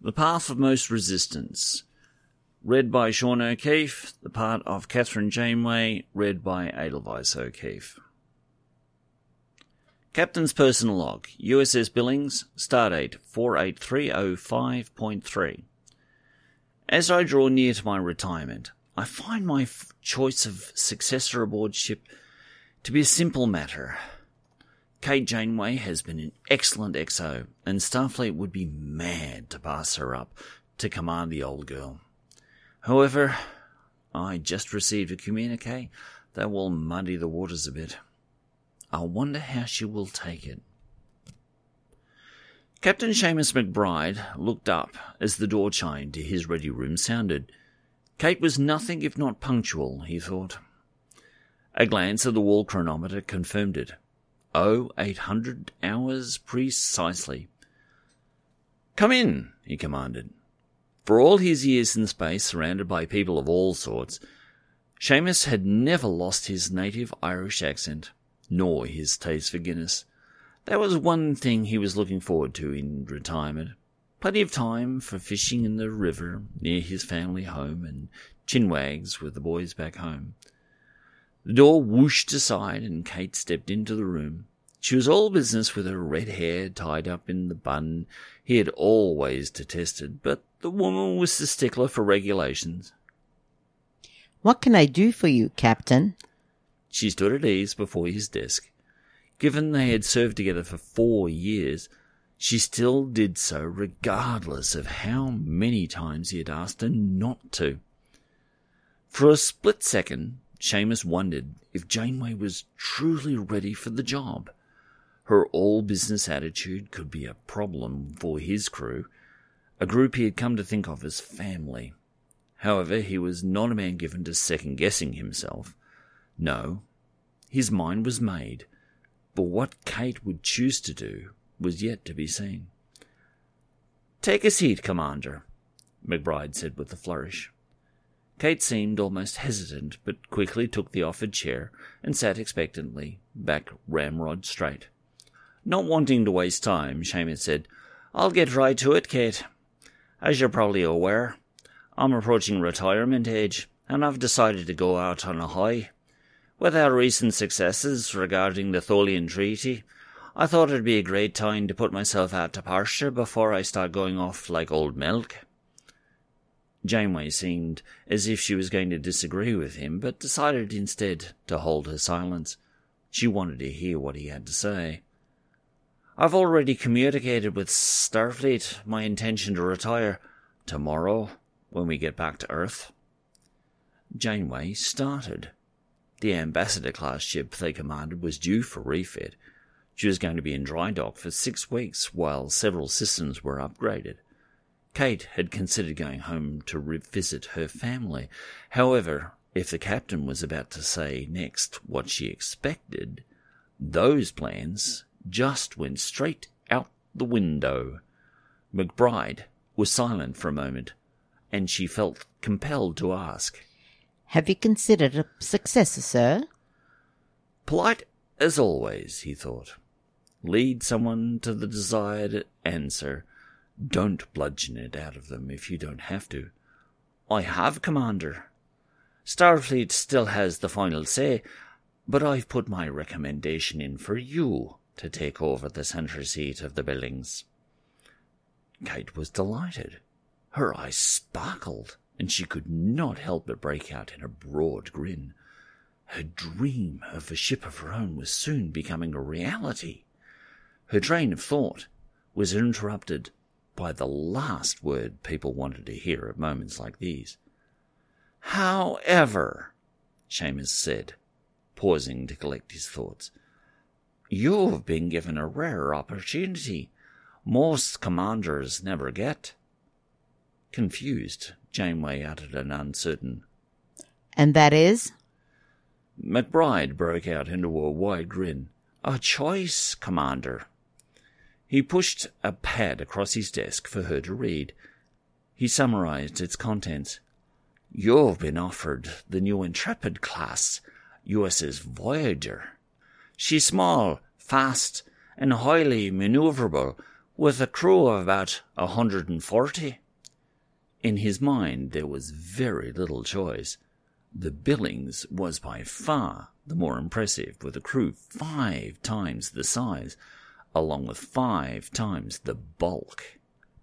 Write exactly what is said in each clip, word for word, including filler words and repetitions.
The Path of Most Resistance. Read by Sean O'Keefe. The part of Catherine Janeway. Read by Edelweiss O'Keefe. Captain's Personal Log. U S S Billings. Stardate four eight three oh five point three. As I draw near to my retirement, I find my f- choice of successor aboard ship to be a simple matter. Kate Janeway has been an excellent X O, and Starfleet would be mad to pass her up to command the old girl. However, I just received a communique that will muddy the waters a bit. I wonder how she will take it. Captain Seamus McBride looked up as the door chime to his ready room sounded. Kate was nothing if not punctual, he thought. A glance at the wall chronometer confirmed it. Oh, eight hundred hours precisely. "Come in," he commanded. For all his years in space, surrounded by people of all sorts, Seamus had never lost his native Irish accent, nor his taste for Guinness. That was one thing he was looking forward to in retirement. Plenty of time for fishing in the river near his family home and chinwags with the boys back home. The door whooshed aside and Kate stepped into the room. She was all business with her red hair tied up in the bun he had always detested, but the woman was the stickler for regulations. "What can I do for you, Captain?" She stood at ease before his desk. Given they had served together for four years, she still did so regardless of how many times he had asked her not to. For a split second, Seamus wondered if Janeway was truly ready for the job. Her all-business attitude could be a problem for his crew, a group he had come to think of as family. However, he was not a man given to second-guessing himself. No, his mind was made, but what Kate would choose to do was yet to be seen. "Take a seat, Commander," McBride said with a flourish. Kate seemed almost hesitant, but quickly took the offered chair and sat expectantly, back ramrod straight. Not wanting to waste time, Seamus said, "I'll get right to it, Kate. As you're probably aware, I'm approaching retirement age, and I've decided to go out on a high. With our recent successes regarding the Tholian Treaty, I thought it'd be a great time to put myself out to pasture before I start going off like old milk." Janeway seemed as if she was going to disagree with him, but decided instead to hold her silence. She wanted to hear what he had to say. "I've already communicated with Starfleet my intention to retire tomorrow when we get back to Earth." Janeway started. The Ambassador-class ship they commanded was due for refit. She was going to be in dry dock for six weeks while several systems were upgraded. Kate had considered going home to revisit her family. However, if the captain was about to say next what she expected, those plans just went straight out the window. McBride was silent for a moment, and she felt compelled to ask, "Have you considered a successor, sir?" Polite as always, he thought. Lead someone to the desired answer. Don't bludgeon it out of them if you don't have to. "I have, Commander. Starfleet still has the final say, but I've put my recommendation in for you to take over the centre seat of the Billings." Kate was delighted. Her eyes sparkled, and she could not help but break out in a broad grin. Her dream of a ship of her own was soon becoming a reality. Her train of thought was interrupted by the last word people wanted to hear at moments like these. "However," Seamus said, pausing to collect his thoughts, "you've been given a rare opportunity. Most commanders never get." Confused, Janeway uttered an uncertain, "And that is?" McBride broke out into a wide grin. "A choice, Commander." He pushed a pad across his desk for her to read. He summarized its contents. "You've been offered the new Intrepid class U S S Voyager. She's small, fast, and highly maneuverable, with a crew of about a hundred and forty. In his mind there was very little choice. The Billings was by far the more impressive, with a crew five times the size, along with five times the bulk.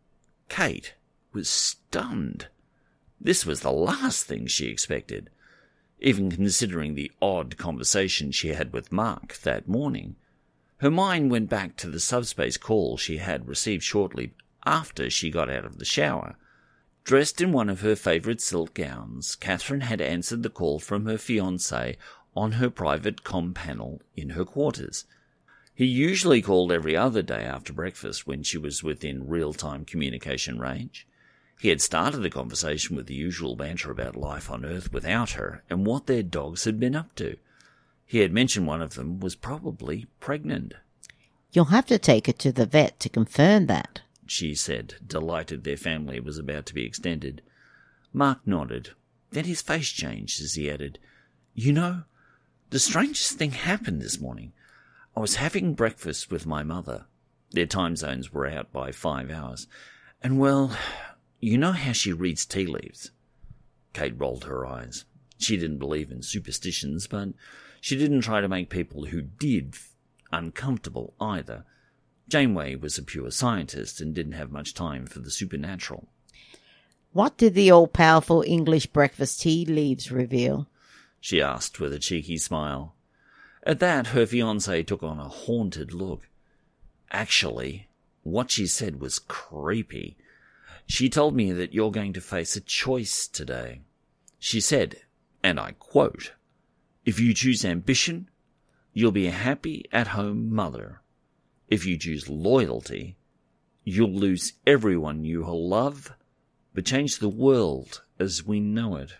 Kate was stunned. This was the last thing she expected, even considering the odd conversation she had with Mark that morning. Her mind went back to the subspace call she had received shortly after she got out of the shower. Dressed in one of her favourite silk gowns, Catherine had answered the call from her fiancé on her private comm panel in her quarters. He usually called every other day after breakfast when she was within real-time communication range. He had started the conversation with the usual banter about life on Earth without her and what their dogs had been up to. He had mentioned one of them was probably pregnant. You'll have to take her to the vet to confirm that, she said, delighted their family was about to be extended. Mark nodded. Then his face changed as he added, You know, the strangest thing happened this morning. I was having breakfast with my mother. Their time zones were out by five hours. And, well, you know how she reads tea leaves? Kate rolled her eyes. She didn't believe in superstitions, but she didn't try to make people who did uncomfortable either. Janeway was a pure scientist and didn't have much time for the supernatural. What did the all-powerful English breakfast tea leaves reveal? She asked with a cheeky smile. At that, her fiancé took on a haunted look. Actually, what she said was creepy. She told me that you're going to face a choice today. She said, and I quote, If you choose ambition, you'll be a happy, at-home mother. If you choose loyalty, you'll lose everyone you love, but change the world as we know it.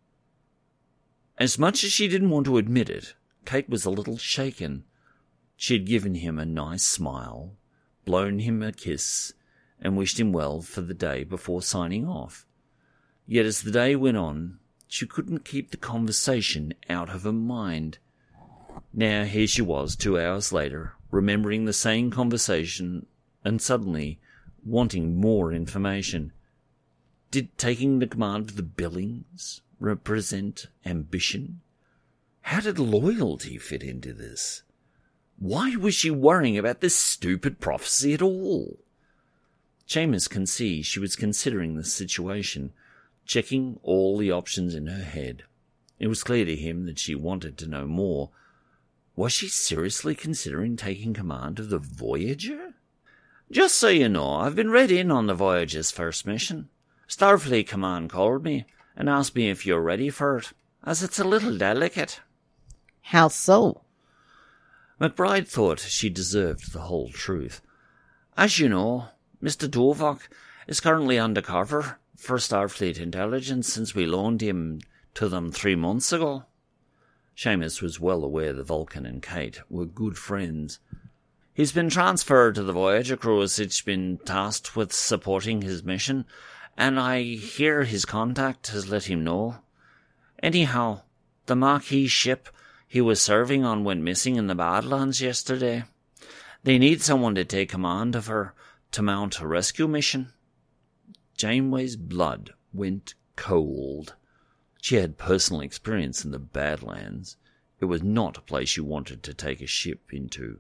As much as she didn't want to admit it, Kate was a little shaken. She had given him a nice smile, blown him a kiss, and wished him well for the day before signing off. Yet as the day went on, she couldn't keep the conversation out of her mind. Now here she was, two hours later, remembering the same conversation and suddenly wanting more information. Did taking the command of the Billings represent ambition? How did loyalty fit into this? Why was she worrying about this stupid prophecy at all? Chambers can see she was considering the situation, checking all the options in her head. It was clear to him that she wanted to know more. Was she seriously considering taking command of the Voyager? Just so you know, I've been read in on the Voyager's first mission. Starfleet Command called me and asked me if you're ready for it, as it's a little delicate. How so? McBride thought she deserved the whole truth. As you know, Mister Tuvok is currently undercover for Starfleet intelligence since we loaned him to them three months ago. Seamus was well aware that Vulcan and Kate were good friends. He's been transferred to the Voyager crew as it's been tasked with supporting his mission, and I hear his contact has let him know. Anyhow, the Marquis ship he was serving on went missing in the Badlands yesterday. They need someone to take command of her to mount a rescue mission. Janeway's blood went cold. She had personal experience in the Badlands. It was not a place she wanted to take a ship into.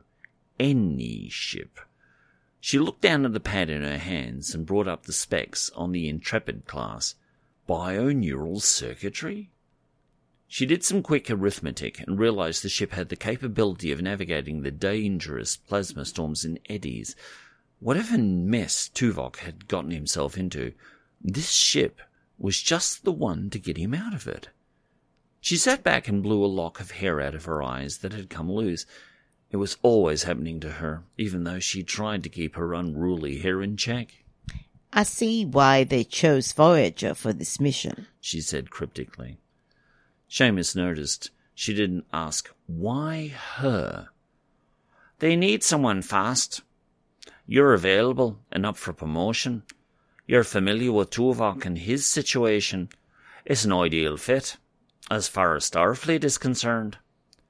Any ship. She looked down at the pad in her hands and brought up the specs on the Intrepid class. Bioneural circuitry? She did some quick arithmetic and realized the ship had the capability of navigating the dangerous plasma storms and eddies. Whatever mess Tuvok had gotten himself into, this ship was just the one to get him out of it. She sat back and blew a lock of hair out of her eyes that had come loose. It was always happening to her, even though she tried to keep her unruly hair in check. I see why they chose Voyager for this mission, she said cryptically. Seamus noticed she didn't ask, why her? They need someone fast. You're available and up for promotion. You're familiar with Tuvok and his situation. It's an ideal fit, as far as Starfleet is concerned.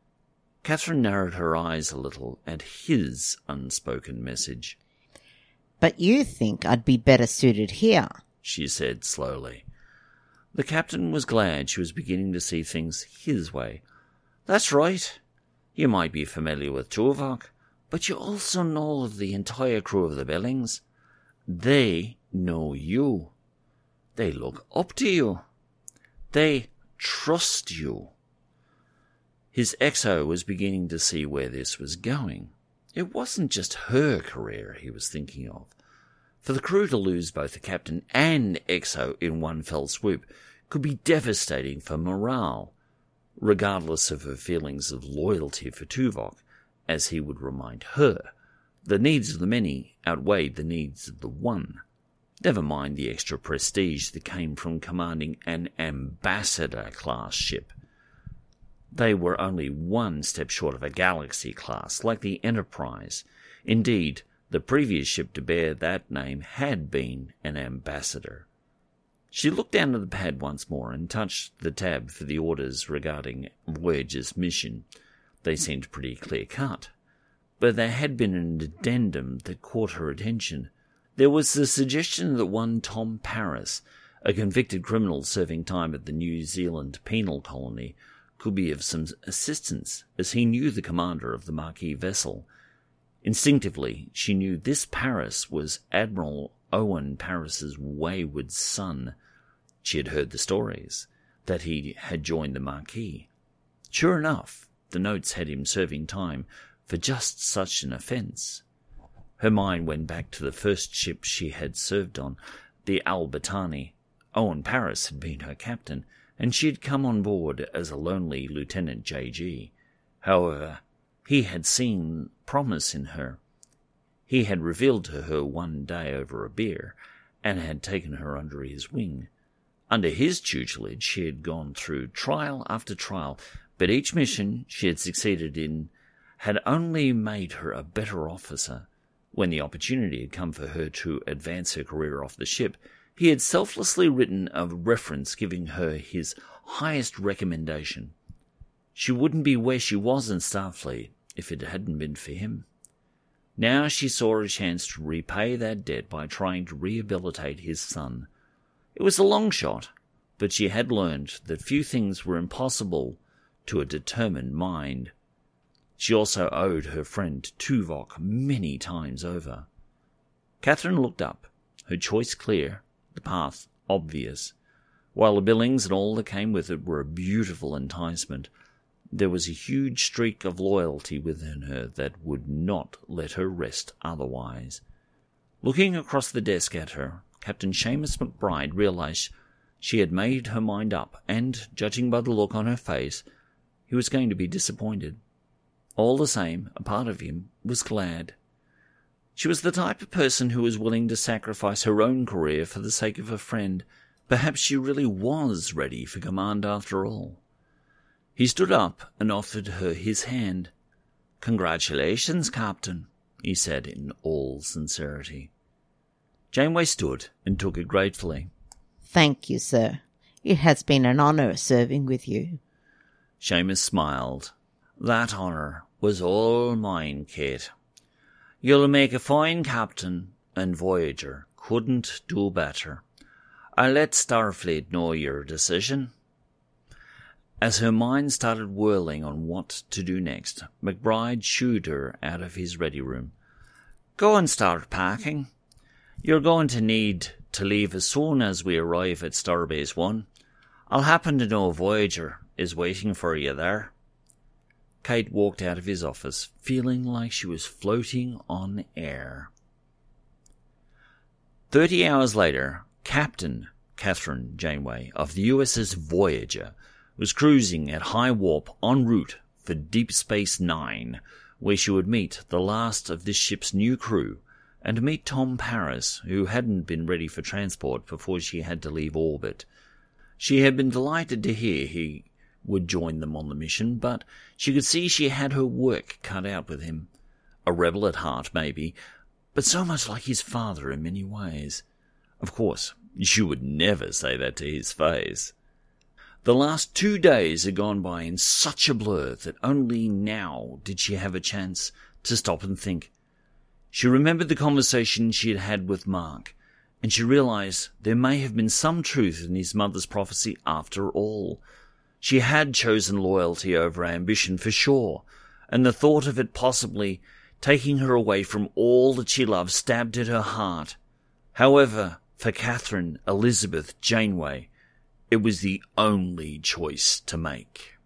Catherine narrowed her eyes a little at his unspoken message. But you think I'd be better suited here, she said slowly. The captain was glad she was beginning to see things his way. That's right. You might be familiar with Tuvok, but you also know the entire crew of the Billings. They know you. They look up to you. They trust you. His X O was beginning to see where this was going. It wasn't just her career he was thinking of. For the crew to lose both the captain and X O in one fell swoop could be devastating for morale, regardless of her feelings of loyalty for Tuvok, as he would remind her. The needs of the many outweighed the needs of the one. Never mind the extra prestige that came from commanding an ambassador-class ship. They were only one step short of a Galaxy-class, like the Enterprise. Indeed, the previous ship to bear that name had been an ambassador. She looked down at the pad once more and touched the tab for the orders regarding Voyager's mission. They seemed pretty clear-cut. But there had been an addendum that caught her attention. There was the suggestion that one Tom Paris, a convicted criminal serving time at the New Zealand penal colony, could be of some assistance, as he knew the commander of the Marquis vessel. Instinctively, she knew this Paris was Admiral Owen Paris's wayward son. She had heard the stories, that he had joined the Marquis. Sure enough, the notes had him serving time for just such an offence. Her mind went back to the first ship she had served on, the Al-Batani. Owen Paris had been her captain, and she had come on board as a lonely Lieutenant J G. However, he had seen promise in her. He had revealed to her one day over a beer, and had taken her under his wing. Under his tutelage she had gone through trial after trial, but each mission she had succeeded in had only made her a better officer. When the opportunity had come for her to advance her career off the ship, he had selflessly written a reference giving her his highest recommendation. She wouldn't be where she was in Starfleet if it hadn't been for him. Now she saw a chance to repay that debt by trying to rehabilitate his son. It was a long shot, but she had learned that few things were impossible to a determined mind. She also owed her friend Tuvok many times over. Catherine looked up, her choice clear, the path obvious. While the Billings and all that came with it were a beautiful enticement, there was a huge streak of loyalty within her that would not let her rest otherwise. Looking across the desk at her, Captain Seamus McBride realized she had made her mind up, and, judging by the look on her face, he was going to be disappointed. All the same, a part of him was glad. She was the type of person who was willing to sacrifice her own career for the sake of a friend. Perhaps she really was ready for command after all. He stood up and offered her his hand. "Congratulations, Captain," he said in all sincerity. Janeway stood and took it gratefully. "Thank you, sir. It has been an honour serving with you." Seamus smiled. "That honour was all mine, Kate. You'll make a fine captain, and Voyager couldn't do better. I'll let Starfleet know your decision." As her mind started whirling on what to do next, McBride shooed her out of his ready room. "Go and start packing. You're going to need to leave as soon as we arrive at Starbase One. I'll happen to know Voyager is waiting for you there." Kate walked out of his office, feeling like she was floating on air. Thirty hours later, Captain Catherine Janeway of the U S S Voyager was cruising at high warp en route for Deep Space Nine, where she would meet the last of this ship's new crew and meet Tom Paris, who hadn't been ready for transport before she had to leave orbit. She had been delighted to hear he would join them on the mission, but she could see she had her work cut out with him. A rebel at heart, maybe, but so much like his father in many ways. Of course, she would never say that to his face. The last two days had gone by in such a blur that only now did she have a chance to stop and think. She remembered the conversation she had had with Mark, and she realized there may have been some truth in his mother's prophecy after all. She had chosen loyalty over ambition for sure, and the thought of it possibly taking her away from all that she loved stabbed at her heart. However, for Catherine Elizabeth Janeway, it was the only choice to make.